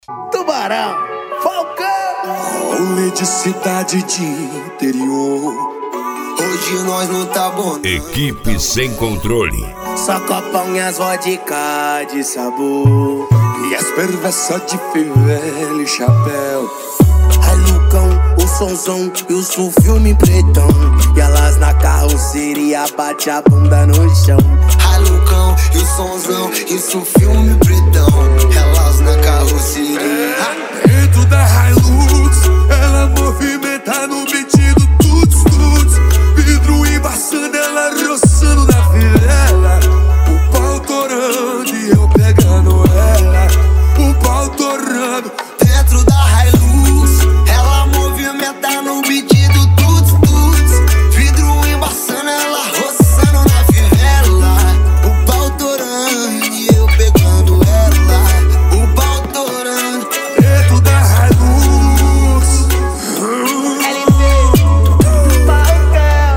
Tubarão, Falcão. Rolê de cidade de interior. Hoje nós não tá bom não. Equipe sem controle. Só copão e as vodka de sabor. E as perversas de fivela e chapéu. Ai Lucão, o sonzão e o filme pretão. E elas na carroceria bate a bunda no chão. Ai Lucão e o sonzão, isso filme pretão. Elas na carroceria. Dentro da Hilux, ela movimenta no beat do tuts tuts. Vidro embaçando, ela roçando na fivela. O pau torando e eu pegando ela. O pau torando. Dentro da Hilux, ela movimenta no beat do tuts tuts. Vidro embaçando, ela roçando na fivela. O pau torando e eu pegando ela. O pau torando. Dentro da Hilux. Falcão,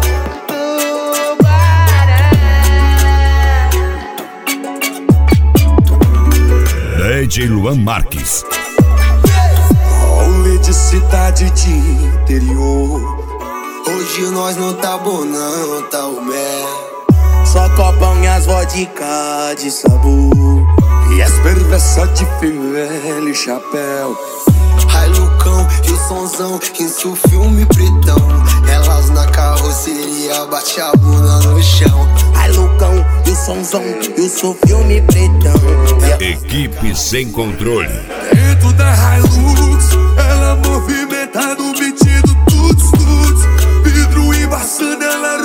Tubarão. DJ Luan Marques. Rolê de cidade de interior. Hoje nós não tá bom não, tá o mel. Só copão e as vodka de sabor. E as perversas de fivela e chapéu. Ai Lucão e o sonzão, isso filme pretão. Elas na carroceria bate a bunda no chão. Ai Lucão e o sonzão e o filme pretão. Equipe sem controle. Dentro da Hilux, ela movimenta no beat do tuts tuts. Vidro embaçando, ela